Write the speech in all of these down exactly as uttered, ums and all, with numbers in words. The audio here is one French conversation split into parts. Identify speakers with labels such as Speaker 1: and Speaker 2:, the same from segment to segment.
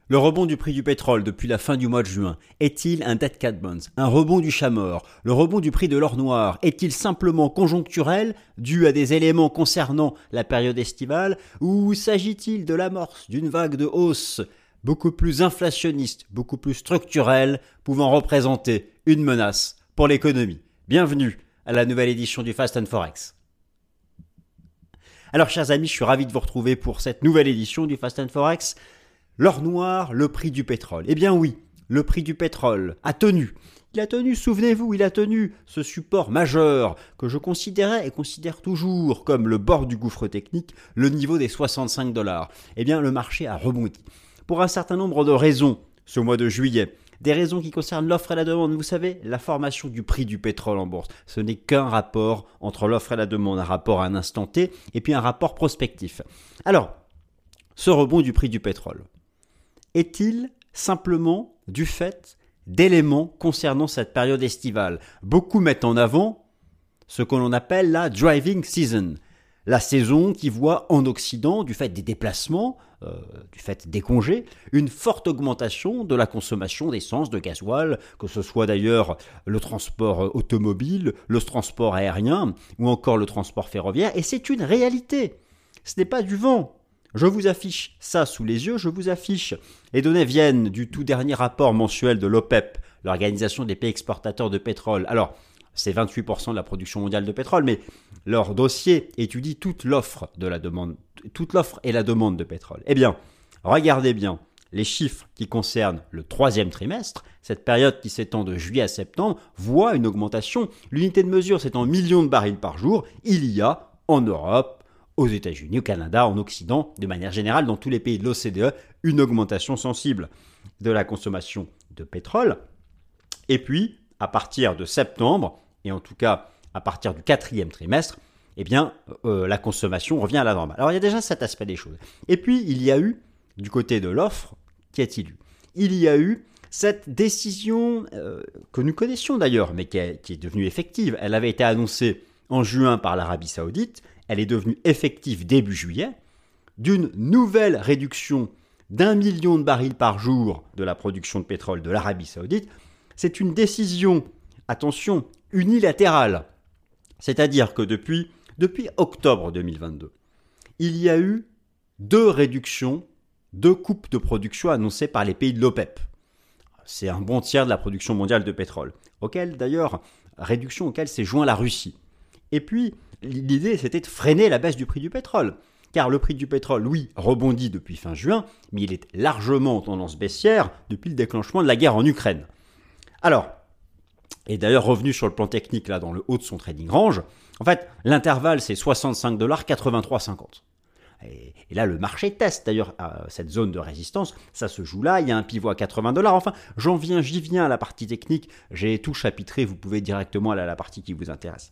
Speaker 1: Le rebond du prix du pétrole depuis la fin du mois de juin est-il un dead cat bounce, un rebond du chat mort? Le rebond du prix de l'or noir est-il simplement conjoncturel, dû à des éléments concernant la période estivale, ou s'agit-il de l'amorce d'une vague de hausse beaucoup plus inflationniste, beaucoup plus structurelle, pouvant représenter une menace pour l'économie? Bienvenue à la nouvelle édition du Fast and Forex. Alors chers amis, je suis ravi de vous retrouver pour cette nouvelle édition du Fast and Forex. L'or noir, le prix du pétrole. Eh bien oui, le prix du pétrole a tenu. Il a tenu, souvenez-vous, il a tenu ce support majeur que je considérais et considère toujours comme le bord du gouffre technique, le niveau des soixante-cinq dollars. Eh bien le marché a rebondi. Pour un certain nombre de raisons, ce mois de juillet. Des raisons qui concernent l'offre et la demande. Vous savez, la formation du prix du pétrole en bourse, ce n'est qu'un rapport entre l'offre et la demande, un rapport à un instant T et puis un rapport prospectif. Alors, ce rebond du prix du pétrole est-il simplement du fait d'éléments concernant cette période estivale? Beaucoup mettent en avant ce que l'on appelle la driving season, la saison qui voit en Occident, du fait des déplacements, euh, du fait des congés, une forte augmentation de la consommation d'essence, de gasoil, que ce soit d'ailleurs le transport automobile, le transport aérien ou encore le transport ferroviaire, et c'est une réalité. Ce n'est pas du vent. Je vous affiche ça sous les yeux, je vous affiche. Les données viennent du tout dernier rapport mensuel de l'OPEP, l'Organisation des pays exportateurs de pétrole. Alors, c'est vingt-huit pour cent de la production mondiale de pétrole, mais leur dossier étudie toute l'offre de la demande, toute l'offre et la demande de pétrole. Eh bien, regardez bien les chiffres qui concernent le troisième trimestre, cette période qui s'étend de juillet à septembre, voit une augmentation. L'unité de mesure, c'est en millions de barils par jour. Il y a en Europe, aux États-Unis, au Canada, en Occident, de manière générale, dans tous les pays de l'O C D E, une augmentation sensible de la consommation de pétrole. Et puis, à partir de septembre, et en tout cas à partir du quatrième trimestre, eh bien, euh, la consommation revient à la normale. Alors, il y a déjà cet aspect des choses. Et puis, il y a eu, du côté de l'offre, qu'y a-t-il eu? Il y a eu cette décision euh, que nous connaissions d'ailleurs, mais qui, a, qui est devenue effective. Elle avait été annoncée en juin par l'Arabie Saoudite. Elle est devenue effective début juillet, d'une nouvelle réduction d'un million de barils par jour de la production de pétrole de l'Arabie Saoudite. C'est une décision, attention, unilatérale. C'est-à-dire que depuis, depuis octobre deux mille vingt-deux, il y a eu deux réductions, deux coupes de production annoncées par les pays de l'OPEP. C'est un bon tiers de la production mondiale de pétrole, auquel d'ailleurs, réduction auquel s'est joint la Russie. Et puis, l'idée, c'était de freiner la baisse du prix du pétrole. Car le prix du pétrole, oui, rebondit depuis fin juin, mais il est largement en tendance baissière depuis le déclenchement de la guerre en Ukraine. Alors, et d'ailleurs revenu sur le plan technique, là, dans le haut de son trading range, en fait, l'intervalle, c'est soixante-cinq dollars, quatre-vingt-trois cinquante. Et, et là, le marché teste d'ailleurs à cette zone de résistance. Ça se joue là, il y a un pivot à quatre-vingts dollars. Enfin, j'en viens, j'y viens à la partie technique. J'ai tout chapitré, vous pouvez directement aller à la partie qui vous intéresse.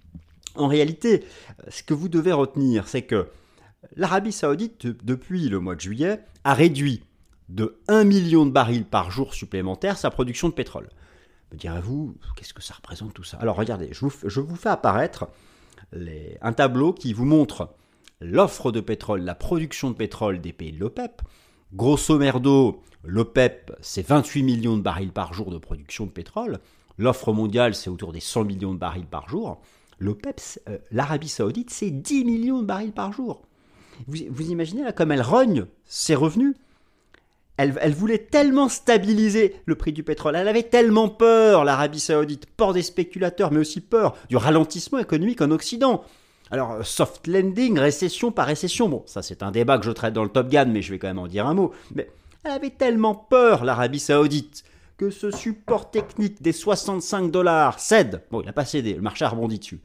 Speaker 1: En réalité, ce que vous devez retenir, c'est que l'Arabie Saoudite, depuis le mois de juillet, a réduit de un million de barils par jour supplémentaire sa production de pétrole. Me direz-vous, qu'est-ce que ça représente tout ça? Alors regardez, je vous, je vous fais apparaître les, un tableau qui vous montre l'offre de pétrole, la production de pétrole des pays de l'OPEP. Grosso merdo, l'OPEP, c'est vingt-huit millions de barils par jour de production de pétrole. L'offre mondiale, c'est autour des cent millions de barils par jour. L'OPEP, euh, l'Arabie Saoudite, c'est dix millions de barils par jour. Vous, vous imaginez là comme elle rogne ses revenus? elle, elle voulait tellement stabiliser le prix du pétrole. Elle avait tellement peur, l'Arabie Saoudite, peur des spéculateurs, mais aussi peur du ralentissement économique en Occident. Alors, soft landing, récession par récession. Bon, ça c'est un débat que je traite dans le Top Gun, mais je vais quand même en dire un mot. Mais elle avait tellement peur, l'Arabie Saoudite, que ce support technique des soixante-cinq dollars cède. Bon, il n'a pas cédé, le marché a rebondi dessus.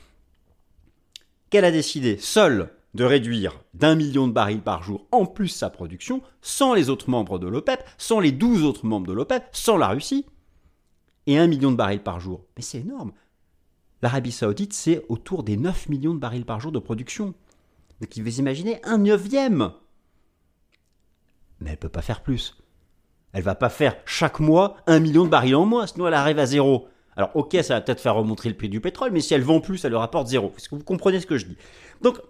Speaker 1: Qu'elle a décidé seule de réduire d'un million de barils par jour en plus sa production, sans les autres membres de l'OPEP, sans les douze autres membres de l'OPEP, sans la Russie, et un million de barils par jour. Mais c'est énorme. L'Arabie Saoudite, c'est autour des neuf millions de barils par jour de production. Donc vous imaginez un neuvième. Mais elle ne peut pas faire plus. Elle ne va pas faire chaque mois un million de barils en moins, sinon elle arrive à zéro. Alors ok, ça va peut-être faire remonter le prix du pétrole, mais si elle vend plus, elle le rapporte zéro. Est-ce que vous comprenez ce que je dis? Donc,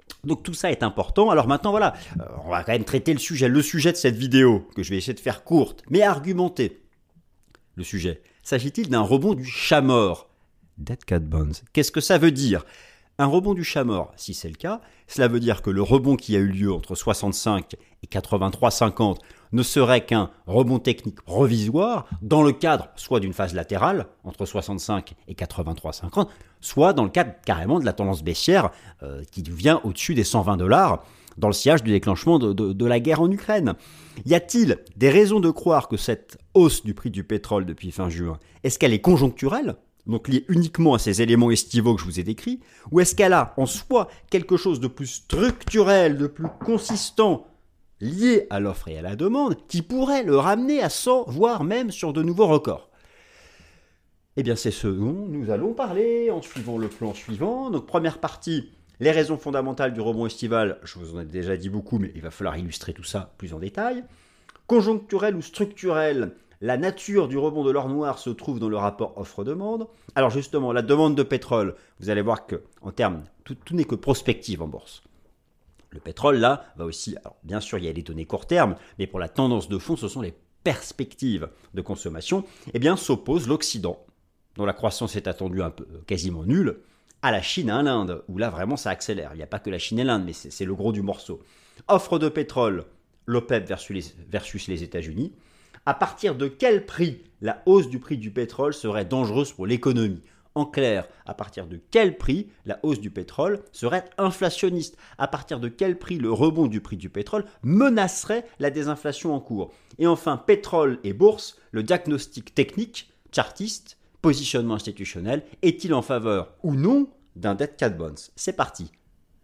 Speaker 1: Donc tout ça est important. Alors maintenant, voilà, euh, on va quand même traiter le sujet. Le sujet de cette vidéo, que je vais essayer de faire courte, mais argumentée. Le sujet, s'agit-il d'un rebond du chat mort? Dead cat bones. Qu'est-ce que ça veut dire? Un rebond du chat mort, si c'est le cas, cela veut dire que le rebond qui a eu lieu entre soixante-cinq et quatre-vingt-trois cinquante ne serait qu'un rebond technique provisoire dans le cadre soit d'une phase latérale entre soixante-cinq et quatre-vingt-trois cinquante, soit dans le cadre carrément de la tendance baissière euh, qui vient au-dessus des cent vingt dollars dans le sillage du déclenchement de, de, de la guerre en Ukraine. Y a-t-il des raisons de croire que cette hausse du prix du pétrole depuis fin juin, est-ce qu'elle est conjoncturelle, donc liée uniquement à ces éléments estivaux que je vous ai décrits, ou est-ce qu'elle a en soi quelque chose de plus structurel, de plus consistant, lié à l'offre et à la demande, qui pourrait le ramener à cent, voire même sur de nouveaux records? Eh bien, c'est ce dont nous allons parler en suivant le plan suivant. Donc, première partie, les raisons fondamentales du rebond estival. Je vous en ai déjà dit beaucoup, mais il va falloir illustrer tout ça plus en détail. Conjoncturel ou structurel, la nature du rebond de l'or noir se trouve dans le rapport offre-demande. Alors justement, la demande de pétrole, vous allez voir que en termes, tout, tout n'est que prospective en bourse. Le pétrole, là, va aussi, alors bien sûr, il y a les données court terme, mais pour la tendance de fond, ce sont les perspectives de consommation. Eh bien, s'oppose l'Occident, dont la croissance est attendue un peu, quasiment nulle, à la Chine et à l'Inde, où là, vraiment, ça accélère. Il n'y a pas que la Chine et l'Inde, mais c'est, c'est le gros du morceau. Offre de pétrole, l'OPEP versus les, versus les États-Unis. À partir de quel prix la hausse du prix du pétrole serait dangereuse pour l'économie? En clair, à partir de quel prix la hausse du pétrole serait inflationniste? À partir de quel prix le rebond du prix du pétrole menacerait la désinflation en cours? Et enfin, pétrole et bourse, le diagnostic technique, chartiste, positionnement institutionnel, est-il en faveur ou non d'un dead cat bonds? C'est parti.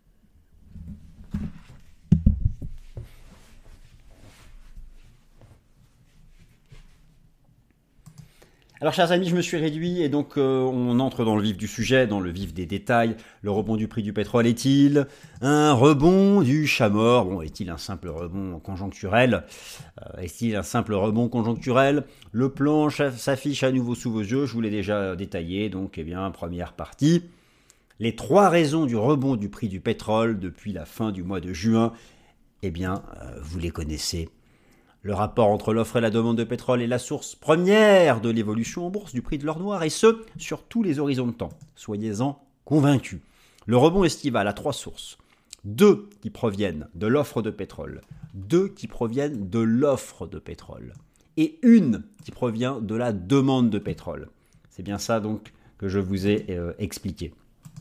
Speaker 1: Alors, chers amis, je me suis réduit et donc euh, on entre dans le vif du sujet, dans le vif des détails. Le rebond du prix du pétrole est-il un rebond du chat mort? Bon, est-il un simple rebond conjoncturel? euh, Est-il un simple rebond conjoncturel? Le plan s'affiche à nouveau sous vos yeux, je vous l'ai déjà détaillé. Donc, eh bien, première partie. Les trois raisons du rebond du prix du pétrole depuis la fin du mois de juin, eh bien, euh, vous les connaissez. Le rapport entre l'offre et la demande de pétrole est la source première de l'évolution en bourse du prix de l'or noir, et ce, sur tous les horizons de temps. Soyez-en convaincus. Le rebond estival a trois sources. Deux qui proviennent de l'offre de pétrole, deux qui proviennent de l'offre de pétrole, et une qui provient de la demande de pétrole. C'est bien ça donc que je vous ai euh, expliqué.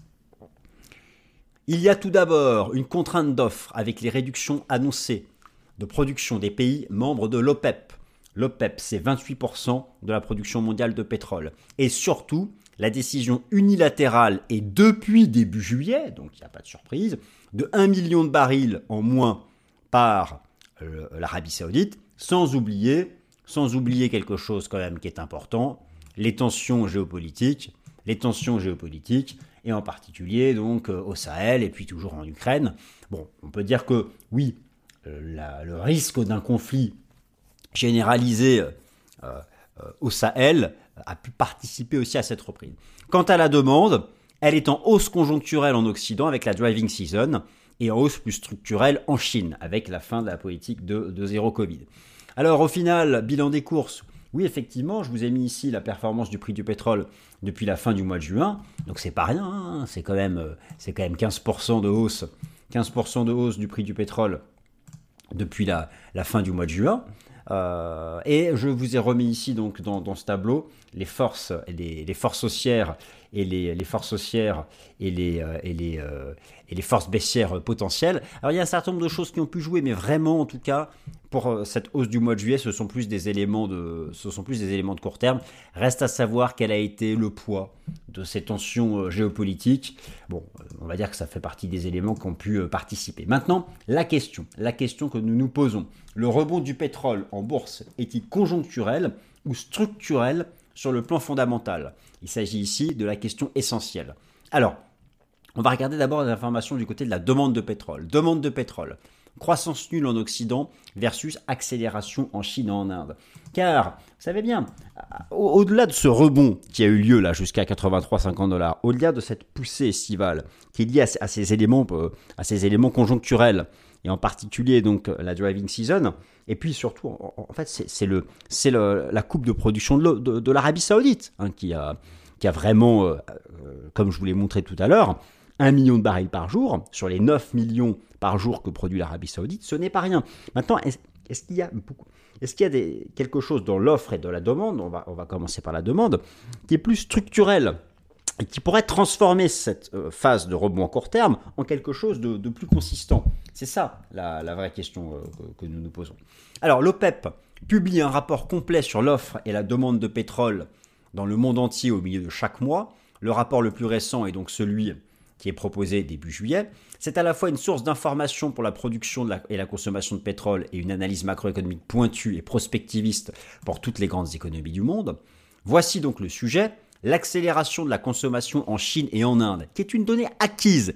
Speaker 1: Il y a tout d'abord une contrainte d'offre avec les réductions annoncées de production des pays membres de l'OPEP. L'OPEP, c'est vingt-huit pour cent de la production mondiale de pétrole. Et surtout, la décision unilatérale est depuis début juillet, donc il n'y a pas de surprise, de un million de barils en moins par euh, l'Arabie Saoudite, sans oublier, sans oublier quelque chose quand même qui est important, les tensions géopolitiques, les tensions géopolitiques, et en particulier donc euh, au Sahel et puis toujours en Ukraine. Bon, on peut dire que oui, La, le risque d'un conflit généralisé euh, euh, au Sahel a pu participer aussi à cette reprise. Quant à la demande, elle est en hausse conjoncturelle en Occident avec la driving season et en hausse plus structurelle en Chine avec la fin de la politique de, de zéro Covid. Alors au final, bilan des courses. Oui, effectivement, je vous ai mis ici la performance du prix du pétrole depuis la fin du mois de juin. Donc c'est pas rien, hein, c'est quand même, c'est quand même quinze pour cent de hausse, quinze pour cent de hausse du prix du pétrole depuis la, la fin du mois de juin. Euh, et je vous ai remis ici donc dans, dans ce tableau les forces, les, les forces haussières et les, les forces haussières et les, euh, et, les, euh, et les forces baissières potentielles. Alors il y a un certain nombre de choses qui ont pu jouer, mais vraiment en tout cas pour cette hausse du mois de juillet, ce sont plus des éléments de, ce sont plus des éléments de court terme. Reste à savoir quel a été le poids de ces tensions géopolitiques. Bon, on va dire que ça fait partie des éléments qui ont pu participer. Maintenant, la question, la question que nous nous posons. Le rebond du pétrole en bourse est-il conjoncturel ou structurel sur le plan fondamental? Il s'agit ici de la question essentielle. Alors, on va regarder d'abord les informations du côté de la demande de pétrole. Demande de pétrole. Croissance nulle en Occident versus accélération en Chine et en Inde. Car, vous savez bien, au-delà de ce rebond qui a eu lieu là jusqu'à quatre-vingt-trois virgule cinquante dollars, au-delà de cette poussée estivale qui est liée à, à, ces, éléments, à ces éléments conjoncturels, et en particulier donc la driving season, et puis surtout, en, en fait, c'est, c'est, le, c'est le, la coupe de production de, de, de l'Arabie Saoudite hein, qui, a, qui a vraiment, euh, comme je vous l'ai montré tout à l'heure, un million de barils par jour, sur les neuf millions par jour que produit l'Arabie Saoudite, ce n'est pas rien. Maintenant, est-ce, est-ce qu'il y a beaucoup... Est-ce qu'il y a des, quelque chose dans l'offre et de la demande, on va, on va commencer par la demande, qui est plus structurel et qui pourrait transformer cette euh, phase de rebond à court terme en quelque chose de, de plus consistant? C'est ça la, la vraie question euh, que, que nous nous posons. Alors l'OPEP publie un rapport complet sur l'offre et la demande de pétrole dans le monde entier au milieu de chaque mois. Le rapport le plus récent est donc celui qui est proposé début juillet. C'est à la fois une source d'information pour la production de la, et la consommation de pétrole et une analyse macroéconomique pointue et prospectiviste pour toutes les grandes économies du monde. Voici donc le sujet, l'accélération de la consommation en Chine et en Inde, qui est une donnée acquise.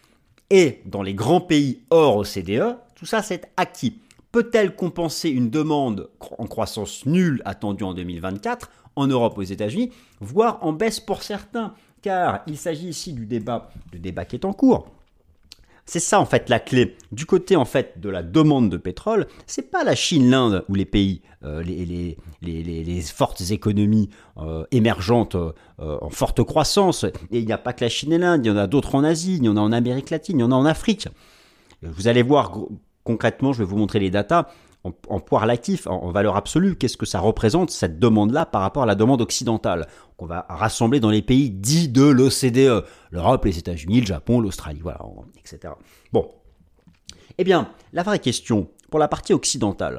Speaker 1: Et dans les grands pays hors O C D E, tout ça c'est acquis. Peut-elle compenser une demande en croissance nulle attendue en deux mille vingt-quatre en Europe, aux États-Unis, voire en baisse pour certains? Car il s'agit ici du débat, du débat qui est en cours. C'est ça en fait la clé. Du côté en fait de la demande de pétrole, c'est pas la Chine, l'Inde ou les pays, euh, les, les, les, les, les fortes économies euh, émergentes euh, en forte croissance. Et il n'y a pas que la Chine et l'Inde, il y en a d'autres en Asie, il y en a en Amérique latine, il y en a en Afrique. Vous allez voir concrètement, je vais vous montrer les datas. En, en poids relatif, en, en valeur absolue, qu'est-ce que ça représente cette demande-là par rapport à la demande occidentale qu'on va rassembler dans les pays dits de l'O C D E, l'Europe, les États-Unis, le Japon, l'Australie, voilà, et cetera. Bon, eh bien, la vraie question pour la partie occidentale,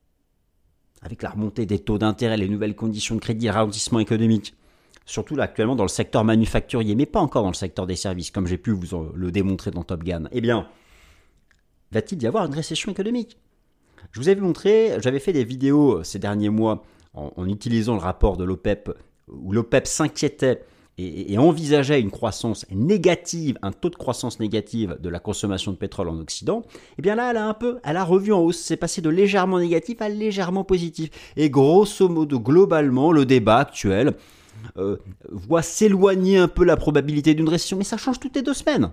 Speaker 1: avec la remontée des taux d'intérêt, les nouvelles conditions de crédit, le ralentissement économique, surtout là actuellement dans le secteur manufacturier, mais pas encore dans le secteur des services, comme j'ai pu vous en, le démontrer dans Top Gun, eh bien, va-t-il y avoir une récession économique ? Je vous avais montré, j'avais fait des vidéos ces derniers mois en, en utilisant le rapport de l'OPEP, où l'OPEP s'inquiétait et, et envisageait une croissance négative, un taux de croissance négative de la consommation de pétrole en Occident. Et bien là, elle a un peu, elle a revu en hausse, c'est passé de légèrement négatif à légèrement positif. Et grosso modo, globalement, le débat actuel euh, voit s'éloigner un peu la probabilité d'une récession, mais ça change toutes les deux semaines.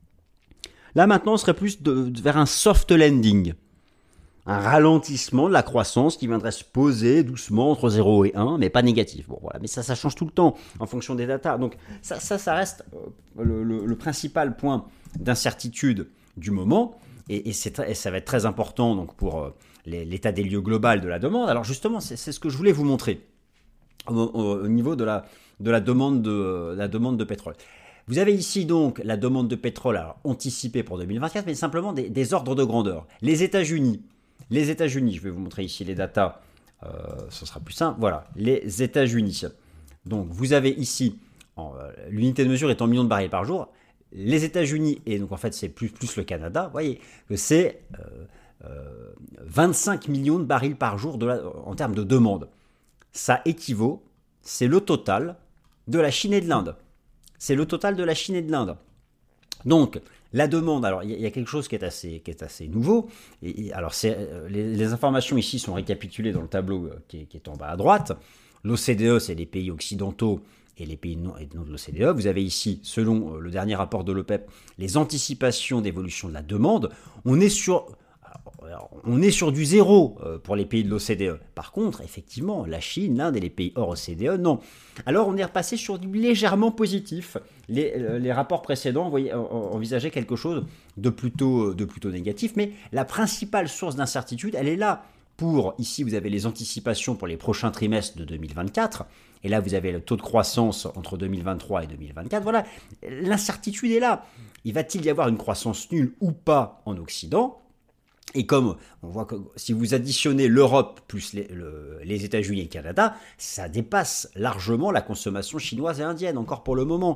Speaker 1: Là maintenant, on serait plus de, de, vers un soft landing. Un ralentissement de la croissance qui viendrait se poser doucement entre zéro et un, mais pas négatif. Bon, voilà, mais ça, ça change tout le temps en fonction des datas. Donc ça, ça, ça reste le, le, le principal point d'incertitude du moment, et, et, c'est, et ça va être très important donc, pour euh, les, l'état des lieux global de la demande. Alors justement, c'est, c'est ce que je voulais vous montrer au, au, au niveau de la, de, la demande de la demande de pétrole. Vous avez ici donc la demande de pétrole alors, anticipée pour deux mille vingt-quatre, mais simplement des, des ordres de grandeur. Les États-Unis, Les États-Unis, je vais vous montrer ici les datas, euh, ce sera plus simple. Voilà, les États-Unis. Donc, vous avez ici, en, euh, l'unité de mesure est en millions de barils par jour. Les États-Unis, et donc en fait, c'est plus, plus le Canada, vous voyez que c'est euh, euh, vingt-cinq millions de barils par jour de la, en termes de demande. Ça équivaut, c'est le total de la Chine et de l'Inde. C'est le total de la Chine et de l'Inde. Donc, la demande, alors il y, y a quelque chose qui est assez, qui est assez nouveau. Et, et alors, c'est, euh, les, les informations ici sont récapitulées dans le tableau euh, qui, est, qui est en bas à droite. L'O C D E, c'est les pays occidentaux et les pays non, et non de l'O C D E. Vous avez ici, selon euh, le dernier rapport de l'OPEP, les anticipations d'évolution de la demande. On est sur... Alors, on est sur du zéro pour les pays de l'O C D E. Par contre, effectivement, la Chine, l'Inde et les pays hors O C D E, non. Alors, on est repassé sur du légèrement positif. Les, les rapports précédents voyez, envisageaient quelque chose de plutôt, de plutôt négatif, mais la principale source d'incertitude, elle est là. Pour, ici, vous avez les anticipations pour les prochains trimestres de deux mille vingt-quatre, et là, vous avez le taux de croissance entre deux mille vingt-trois et deux mille vingt-quatre. Voilà, l'incertitude est là. Il va-t-il y avoir une croissance nulle ou pas en Occident ? Et comme on voit que si vous additionnez l'Europe plus les, le, les États-Unis et le Canada, ça dépasse largement la consommation chinoise et indienne, encore pour le moment.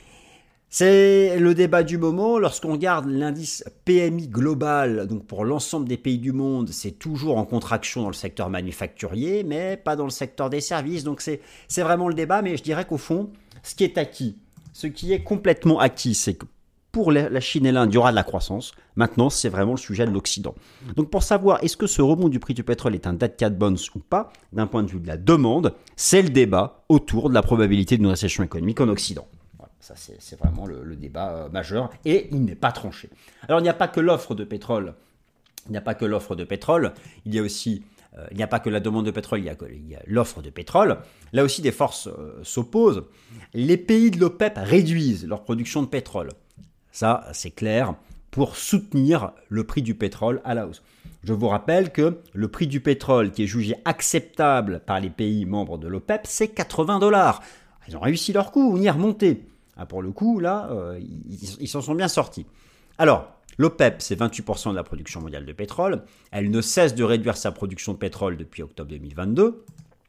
Speaker 1: C'est le débat du moment. Lorsqu'on regarde l'indice P M I global, donc pour l'ensemble des pays du monde, c'est toujours en contraction dans le secteur manufacturier, mais pas dans le secteur des services. Donc c'est, c'est vraiment le débat, mais je dirais qu'au fond, ce qui est acquis, ce qui est complètement acquis, c'est que pour la Chine et l'Inde, il y aura de la croissance. Maintenant, c'est vraiment le sujet de l'Occident. Donc pour savoir est-ce que ce rebond du prix du pétrole est un dead cat bounce ou pas, d'un point de vue de la demande, c'est le débat autour de la probabilité d'une récession économique en Occident. Voilà, ça c'est, c'est vraiment le, le débat euh, majeur et il n'est pas tranché. Alors il n'y a pas que l'offre de pétrole, il n'y a pas que l'offre de pétrole, il y a aussi euh, il n'y a pas que la demande de pétrole, il y a, il y a l'offre de pétrole. Là aussi des forces euh, s'opposent. Les pays de l'OPEP réduisent leur production de pétrole. Ça, c'est clair, pour soutenir le prix du pétrole à la hausse. Je vous rappelle que le prix du pétrole qui est jugé acceptable par les pays membres de l'OPEP, c'est quatre-vingts dollars. Ils ont réussi leur coup, on y est remonté. Ah, pour le coup, là, euh, ils, ils s'en sont bien sortis. Alors, l'OPEP, c'est vingt-huit pour cent de la production mondiale de pétrole. Elle ne cesse de réduire sa production de pétrole depuis octobre deux mille vingt-deux.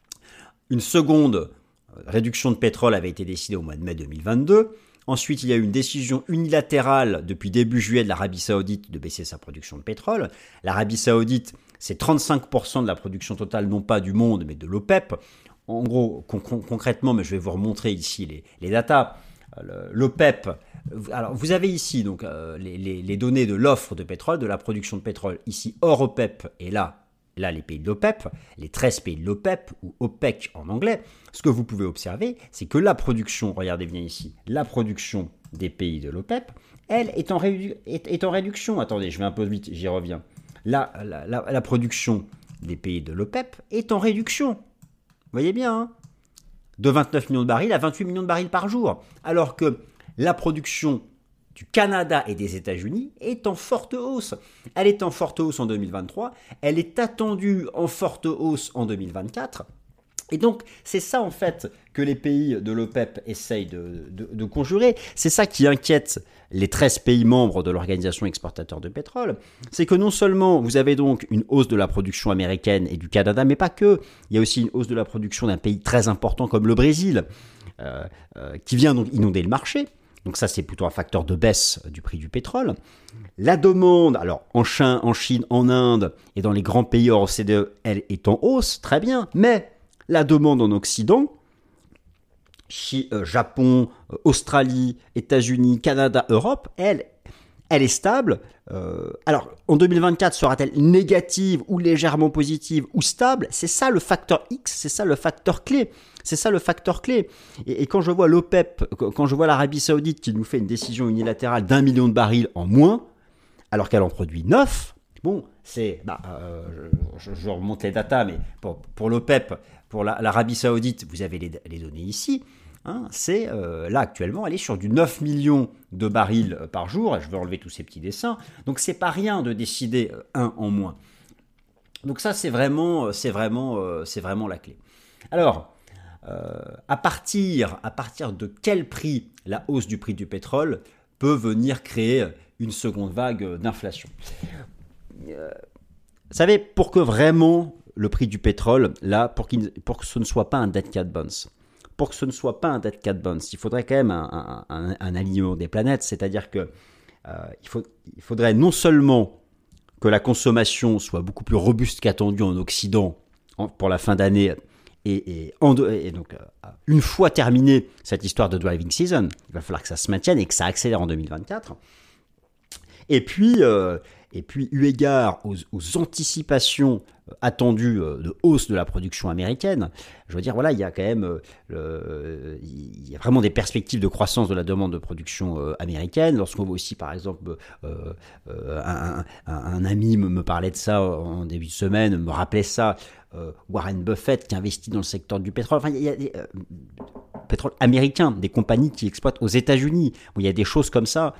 Speaker 1: Une seconde réduction de pétrole avait été décidée au mois de mai deux mille vingt-deux. Ensuite, il y a eu une décision unilatérale depuis début juillet de l'Arabie Saoudite de baisser sa production de pétrole. L'Arabie Saoudite, c'est trente-cinq pour cent de la production totale, non pas du monde, mais de l'OPEP. En gros, con- con- concrètement, mais je vais vous remontrer ici les, les datas. L'OPEP, alors vous avez ici donc, euh, les, les, les données de l'offre de pétrole, de la production de pétrole, ici hors OPEP, et là, là les pays de l'OPEP, les treize pays de l'OPEP, ou OPEC en anglais. Ce que vous pouvez observer, c'est que la production, regardez bien ici, la production des pays de l'OPEP, elle est en, rédu- est, est en réduction. Attendez, je vais un peu vite, j'y reviens. La, la, la, la production des pays de l'OPEP est en réduction. Vous voyez bien, hein, de vingt-neuf millions de barils à vingt-huit millions de barils par jour. Alors que la production du Canada et des États-Unis est en forte hausse. Elle est en forte hausse en deux mille vingt-trois, elle est attendue en forte hausse en deux mille vingt-quatre. Et donc, c'est ça en fait que les pays de l'OPEP essayent de, de, de conjurer. C'est ça qui inquiète les treize pays membres de l'Organisation exportateur de pétrole. C'est que non seulement vous avez donc une hausse de la production américaine et du Canada, mais pas que. Il y a aussi une hausse de la production d'un pays très important comme le Brésil, euh, euh, qui vient donc inonder le marché. Donc ça, c'est plutôt un facteur de baisse du prix du pétrole. La demande, alors en Chine, en Chine, en Inde et dans les grands pays hors O C D E, elle est en hausse, très bien, mais la demande en Occident, Chine, euh, Japon, euh, Australie, États-Unis, Canada, Europe, elle, elle est stable. Euh, alors, en deux mille vingt-quatre, sera-t-elle négative ou légèrement positive ou stable? C'est ça le facteur X, c'est ça le facteur clé. C'est ça le facteur clé. Et, et quand je vois l'OPEP, quand je vois l'Arabie Saoudite qui nous fait une décision unilatérale d'un million de barils en moins, alors qu'elle en produit neuf, bon, c'est, bah, euh, je, je remonte les datas, mais pour, pour l'OPEP, pour la, l'Arabie Saoudite, vous avez les, les données ici. Hein, c'est euh, là actuellement, elle est sur du neuf millions de barils par jour. Et je vais enlever tous ces petits dessins. Donc c'est pas rien de décider un en moins. Donc ça c'est vraiment, c'est vraiment, euh, c'est vraiment la clé. Alors euh, à partir, à partir de quel prix la hausse du prix du pétrole peut venir créer une seconde vague d'inflation? Euh, vous savez, pour que vraiment le prix du pétrole, là, pour, qu'il, pour que ce ne soit pas un dead cat bounce, pour que ce ne soit pas un dead cat bounce, il faudrait quand même un, un, un, un alignement des planètes, c'est-à-dire que euh, il, faut, il faudrait non seulement que la consommation soit beaucoup plus robuste qu'attendue en Occident en, pour la fin d'année, et, et, en, et donc euh, une fois terminée cette histoire de driving season, il va falloir que ça se maintienne et que ça accélère en deux mille vingt-quatre. Et puis, euh, et puis eu égard aux, aux anticipations attendues de hausse de la production américaine, je veux dire, voilà, il y a quand même, euh, le, il y a vraiment des perspectives de croissance de la demande de production euh, américaine. Lorsqu'on voit aussi, par exemple, euh, euh, un, un, un ami me, me parlait de ça en début de semaine, me rappelait ça, euh, Warren Buffett qui investit dans le secteur du pétrole. Enfin, il y a des euh, pétrole américain, des compagnies qui exploitent aux États-Unis, où il y a des choses comme ça.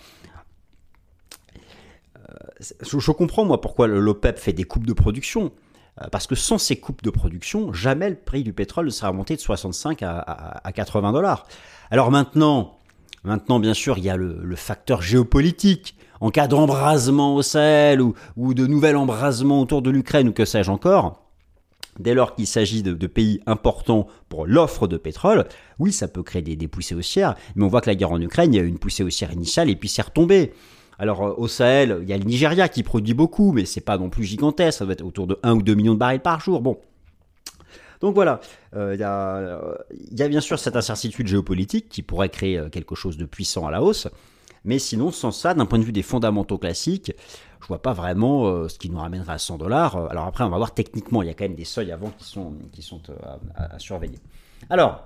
Speaker 1: Je comprends, moi, pourquoi l'OPEP fait des coupes de production. Parce que sans ces coupes de production, jamais le prix du pétrole ne sera remonté de soixante-cinq à, à, à quatre-vingts dollars. Alors maintenant, maintenant, bien sûr, il y a le, le facteur géopolitique. En cas d'embrasement au Sahel ou, ou de nouvel embrasement autour de l'Ukraine ou que sais-je encore, dès lors qu'il s'agit de, de pays importants pour l'offre de pétrole, oui, ça peut créer des, des poussées haussières. Mais on voit que la guerre en Ukraine, il y a eu une poussée haussière initiale et puis c'est retombé. Alors euh, au Sahel, il y a le Nigeria qui produit beaucoup, mais c'est pas non plus gigantesque, ça doit être autour de un ou deux millions de barils par jour. Bon. Donc voilà, euh, il y a, euh, y a bien sûr cette incertitude géopolitique qui pourrait créer quelque chose de puissant à la hausse. Mais sinon, sans ça, d'un point de vue des fondamentaux classiques, je vois pas vraiment euh, ce qui nous ramènerait à cent dollars. Alors après, on va voir techniquement, il y a quand même des seuils avant qui sont, qui sont euh, à, à surveiller. Alors,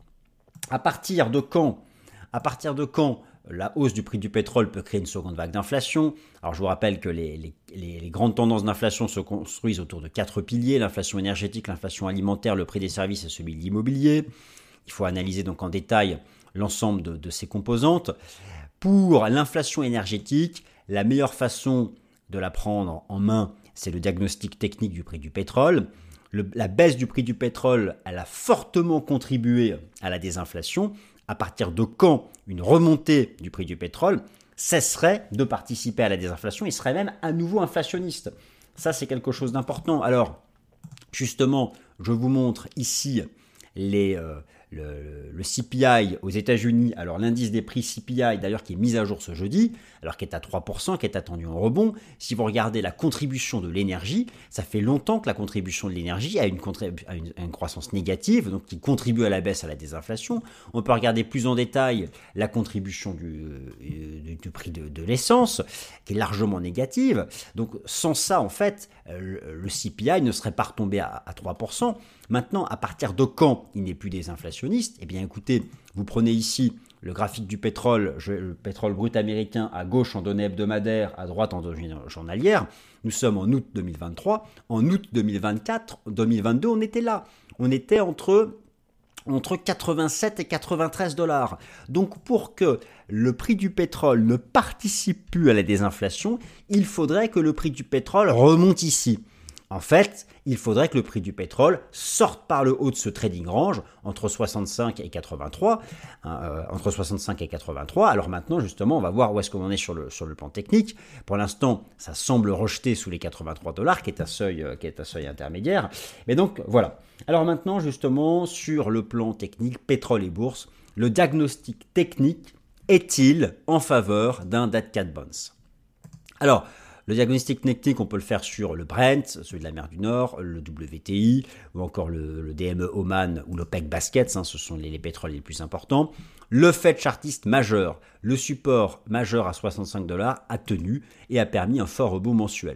Speaker 1: à partir de quand, à partir de quand la hausse du prix du pétrole peut créer une seconde vague d'inflation? Alors je vous rappelle que les, les, les, les grandes tendances d'inflation se construisent autour de quatre piliers: l'inflation énergétique, l'inflation alimentaire, le prix des services et celui de l'immobilier. Il faut analyser donc en détail l'ensemble de, de ces composantes. Pour l'inflation énergétique, la meilleure façon de la prendre en main, c'est le diagnostic technique du prix du pétrole. Le, la baisse du prix du pétrole, elle a fortement contribué à la désinflation. À partir de quand une remontée du prix du pétrole cesserait de participer à la désinflation et serait même à nouveau inflationniste? Ça, c'est quelque chose d'important. Alors, justement, je vous montre ici les, euh, le, le C P I aux États-Unis. Alors, l'indice des prix C P I, d'ailleurs, qui est mis à jour ce jeudi, alors qui est à trois pour cent, qui est attendu en rebond. Si vous regardez la contribution de l'énergie, ça fait longtemps que la contribution de l'énergie a une, a une, a une croissance négative, donc qui contribue à la baisse, à la désinflation. On peut regarder plus en détail la contribution du, du, du prix de, de l'essence, qui est largement négative. Donc, sans ça, en fait, le, le C P I ne serait pas retombé à, à trois pour cent. Maintenant, à partir de quand il n'est plus désinflationniste? Eh bien, écoutez, vous prenez ici le graphique du pétrole, le pétrole brut américain à gauche en données hebdomadaires, à droite en données journalières. Nous sommes en août deux mille vingt-trois. En août deux mille vingt-quatre, deux mille vingt-deux, on était là. On était entre, entre quatre-vingt-sept et quatre-vingt-treize dollars. Donc pour que le prix du pétrole ne participe plus à la désinflation, il faudrait que le prix du pétrole remonte ici. En fait, il faudrait que le prix du pétrole sorte par le haut de ce trading range entre soixante-cinq et quatre-vingt-trois, hein, euh, entre soixante-cinq et quatre-vingt-trois. Alors maintenant, justement, on va voir où est-ce qu'on en est sur le, sur le plan technique. Pour l'instant, ça semble rejeter sous les quatre-vingt-trois dollars, qui est un seuil, euh, qui est un seuil intermédiaire. Mais donc, voilà. Alors maintenant, justement, sur le plan technique, pétrole et bourse, le diagnostic technique est-il en faveur d'un dead cat bonds? Alors, le diagnostic technique, on peut le faire sur le Brent, celui de la mer du Nord, le W T I, ou encore le, le D M E Oman ou l'OPEC Baskets, hein, ce sont les, les pétroles les plus importants. Le Fed chartiste majeur, le support majeur à soixante-cinq dollars, a tenu et a permis un fort rebond mensuel.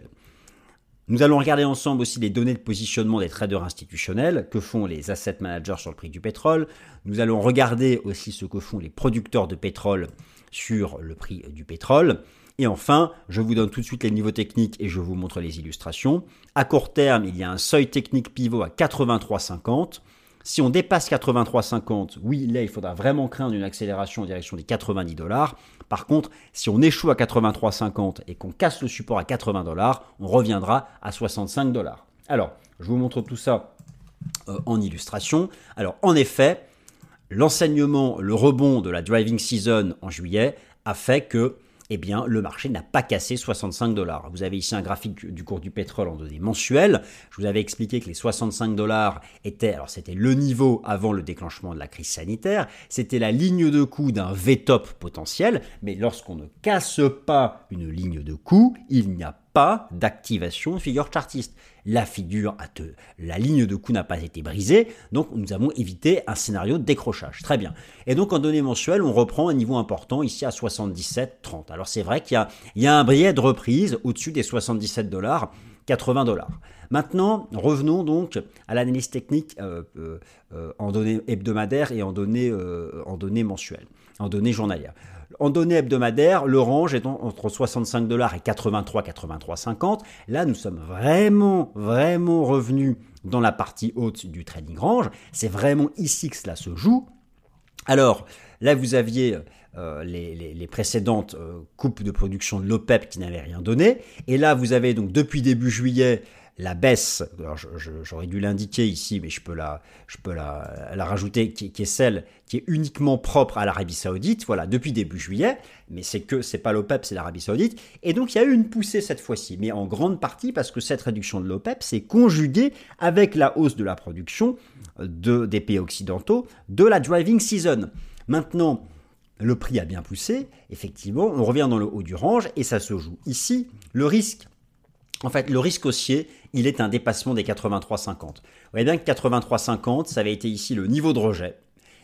Speaker 1: Nous allons regarder ensemble aussi les données de positionnement des traders institutionnels, que font les asset managers sur le prix du pétrole. Nous allons regarder aussi ce que font les producteurs de pétrole sur le prix du pétrole. Et enfin, je vous donne tout de suite les niveaux techniques et je vous montre les illustrations. À court terme, il y a un seuil technique pivot à quatre-vingt-trois cinquante. Si on dépasse quatre-vingt-trois cinquante, oui, là, il faudra vraiment craindre une accélération en direction des quatre-vingt-dix dollars. Par contre, si on échoue à quatre-vingt-trois cinquante et qu'on casse le support à quatre-vingts dollars, on reviendra à soixante-cinq dollars. Alors, je vous montre tout ça euh, en illustration. Alors, en effet, l'enseignement, le rebond de la driving season en juillet a fait que eh bien, le marché n'a pas cassé soixante-cinq dollars. Vous avez ici un graphique du cours du pétrole en données mensuelles. Je vous avais expliqué que les soixante-cinq dollars étaient, alors c'était le niveau avant le déclenchement de la crise sanitaire, c'était la ligne de coût d'un V top potentiel, mais lorsqu'on ne casse pas une ligne de coût, il n'y a pas d'activation de figure chartiste. La figure, à te, la ligne de coût n'a pas été brisée, donc nous avons évité un scénario de décrochage. Très bien. Et donc en données mensuelles, on reprend un niveau important ici à soixante-dix-sept trente. Alors c'est vrai qu'il y a, il y a un brillet de reprise au-dessus des soixante-dix-sept dollars, quatre-vingts dollars. Maintenant, revenons donc à l'analyse technique euh, euh, euh, en données hebdomadaires et en données, euh, en données mensuelles, en données journalières. En données hebdomadaires, le range est entre soixante-cinq dollars et quatre-vingt-trois, quatre-vingt-trois cinquante. Là, nous sommes vraiment, vraiment revenus dans la partie haute du trading range. C'est vraiment ici que cela se joue. Alors, là, vous aviez euh, les, les, les précédentes euh, coupes de production de l'OPEP qui n'avaient rien donné. Et là, vous avez donc depuis début juillet la baisse, alors je, je, j'aurais dû l'indiquer ici, mais je peux la, je peux la, la rajouter, qui, qui est celle qui est uniquement propre à l'Arabie Saoudite, voilà, depuis début juillet, mais c'est que c'est pas l'OPEP, c'est l'Arabie Saoudite, et donc il y a eu une poussée cette fois-ci, mais en grande partie parce que cette réduction de l'OPEP s'est conjuguée avec la hausse de la production de, des pays occidentaux de la driving season. Maintenant, le prix a bien poussé, effectivement, on revient dans le haut du range, et ça se joue ici, le risque. En fait, le risque haussier, il est un dépassement des quatre-vingt-trois cinquante. Vous voyez bien que quatre-vingt-trois cinquante, ça avait été ici le niveau de rejet.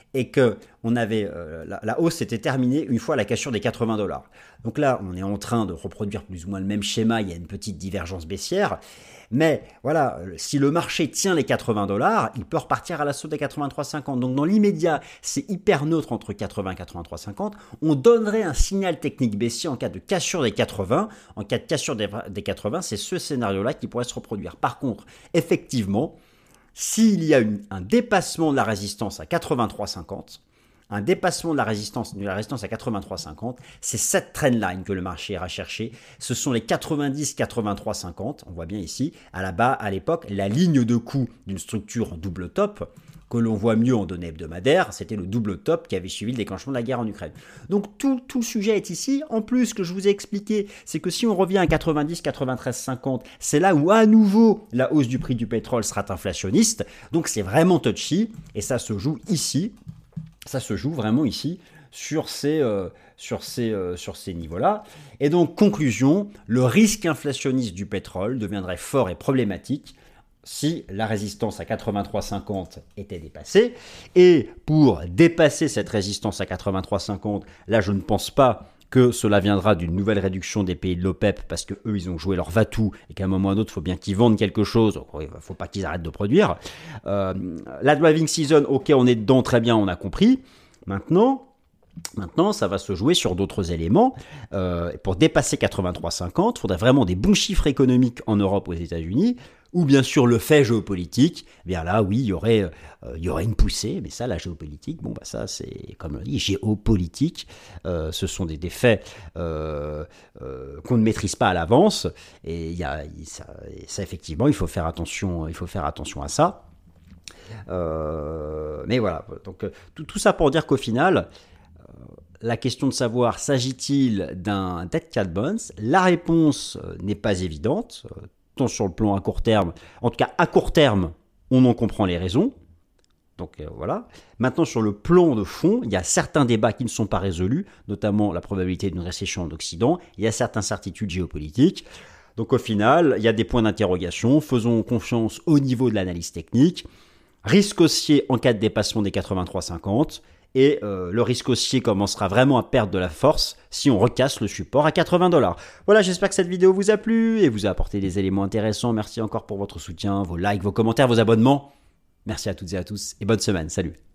Speaker 1: et que on avait, euh, la, la hausse était terminée une fois la cassure des quatre-vingts dollars. Donc là, on est en train de reproduire plus ou moins le même schéma, il y a une petite divergence baissière, mais voilà, si le marché tient les quatre-vingts dollars, il peut repartir à l'assaut des quatre-vingt-trois cinquante. Donc dans l'immédiat, c'est hyper neutre entre quatre-vingts et quatre-vingt-trois cinquante. On donnerait un signal technique baissier en cas de cassure des quatre-vingts. En cas de cassure des, des quatre-vingts, c'est ce scénario-là qui pourrait se reproduire. Par contre, effectivement, s'il y a une, un dépassement de la résistance à quatre-vingt-trois cinquante, un dépassement de la résistance, de la résistance à quatre-vingt-trois cinquante, c'est cette trendline que le marché ira chercher. Ce sont les quatre-vingt-dix quatre-vingt-trois cinquante, on voit bien ici, à la bas, à l'époque, la ligne de coup d'une structure en double top, que l'on voit mieux en données hebdomadaires, c'était le double top qui avait suivi le déclenchement de la guerre en Ukraine. Donc tout, tout le sujet est ici. En plus, ce que je vous ai expliqué, c'est que si on revient à quatre-vingt-dix quatre-vingt-treize cinquante, c'est là où à nouveau la hausse du prix du pétrole sera inflationniste. Donc c'est vraiment touchy et ça se joue ici. Ça se joue vraiment ici sur ces, euh, sur ces, euh, sur ces niveaux-là. Et donc, conclusion, le risque inflationniste du pétrole deviendrait fort et problématique si la résistance à quatre-vingt-trois cinquante était dépassée. Et pour dépasser cette résistance à quatre-vingt-trois cinquante, là, je ne pense pas que cela viendra d'une nouvelle réduction des pays de l'OPEP parce qu'eux, ils ont joué leur va-tout et qu'à un moment ou à un autre, il faut bien qu'ils vendent quelque chose. Donc, il ne faut pas qu'ils arrêtent de produire. Euh, la driving season, ok, on est dedans, très bien, on a compris. Maintenant, Maintenant, ça va se jouer sur d'autres éléments. Euh, pour dépasser quatre-vingt-trois cinquante, il faudrait vraiment des bons chiffres économiques en Europe ou aux États-Unis, ou bien sûr le fait géopolitique. Eh bien là, oui, il y aurait, euh, il y aurait une poussée, mais ça, la géopolitique, bon, bah ça, c'est comme on dit, géopolitique. Euh, ce sont des, des faits euh, euh, qu'on ne maîtrise pas à l'avance, et il y a, ça, ça, effectivement, il faut faire attention, il faut faire attention à ça. Euh, mais voilà, donc tout, tout ça pour dire qu'au final, la question de savoir s'agit-il d'un dead cat bounce, la réponse n'est pas évidente, tant sur le plan à court terme, en tout cas à court terme, on en comprend les raisons. Donc euh, voilà. Maintenant sur le plan de fond, il y a certains débats qui ne sont pas résolus, notamment la probabilité d'une récession en Occident, il y a certaines certitudes géopolitiques. Donc au final, il y a des points d'interrogation, faisons confiance au niveau de l'analyse technique, risque haussier en cas de dépassement des quatre-vingt-trois cinquante, et euh, le risque haussier commencera vraiment à perdre de la force si on recasse le support à quatre-vingts dollars. Voilà, j'espère que cette vidéo vous a plu et vous a apporté des éléments intéressants. Merci encore pour votre soutien, vos likes, vos commentaires, vos abonnements. Merci à toutes et à tous et bonne semaine. Salut.